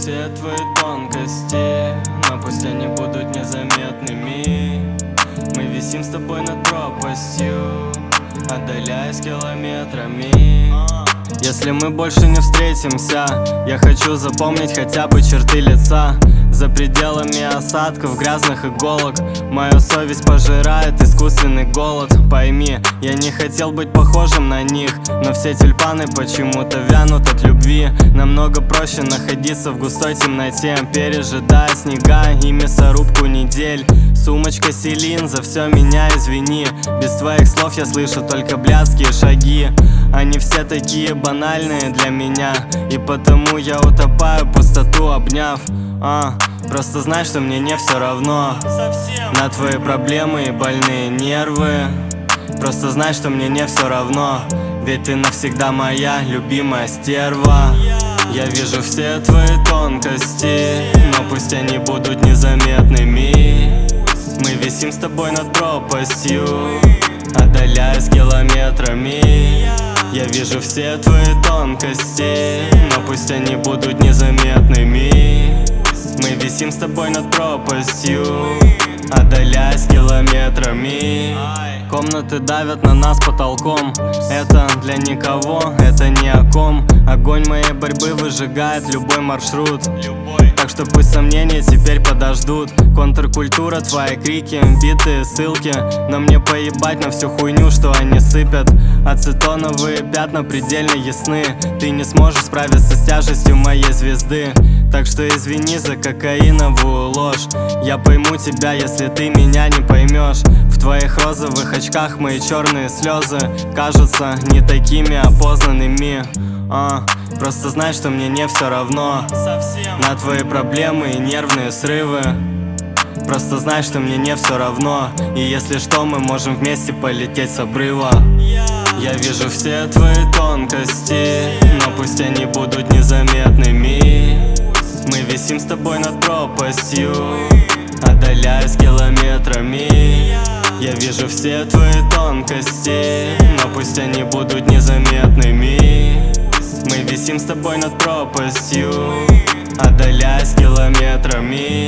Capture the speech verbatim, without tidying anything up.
все твои тонкости, но пусть они будут незаметными. Мы висим с тобой над пропастью, отдаляясь километрами. Если мы больше не встретимся, я хочу запомнить хотя бы черты лица. За пределами осадков, грязных иголок, мою совесть пожирает искусственный голод. Пойми, я не хотел быть похожим на них, но все тюльпаны почему-то вянут от любви. Намного проще находиться в густой темноте, пережидая снега и мясорубку недель. Сумочка Селин, за все меня извини. Без твоих слов я слышу только блядские шаги. Они все такие банальные для меня, и потому я утопаю пустоту, обняв. А, просто знай, что мне не все равно совсем на твои проблемы и больные нервы. Просто знай, что мне не все равно, ведь ты навсегда моя любимая стерва. Я вижу все твои тонкости, но пусть они будут незаметными. Мы висим с тобой над пропастью, отдаляясь километрами. Я вижу все твои тонкости, но пусть они будут незаметными. Мы висим с тобой над пропастью, отдаляясь километрами. Комнаты давят на нас потолком, это для никого, это ни о ком. Огонь моей борьбы выжигает любой маршрут, так что пусть сомнения теперь подождут. Контркультура, твои крики, биты, ссылки, но мне поебать на всю хуйню, что они сыпят. Ацетоновые пятна предельно ясны, ты не сможешь справиться с тяжестью моей звезды. Так что извини за кокаиновую ложь, я пойму тебя, если ты меня не поймешь. В твоих розовых очках мои черные слезы кажутся не такими опознанными. А, просто знай, что мне не все равно совсем на твои проблемы и нервные срывы. Просто знай, что мне не все равно, и если что, мы можем вместе полететь с обрыва. Я вижу все твои тонкости, но пусть они будут незаметными. Мы висим с тобой над пропастью, отдаляясь километрами. Я вижу все твои тонкости, но пусть они будут незаметными. Мы висим с тобой над пропастью, отдаляясь километрами.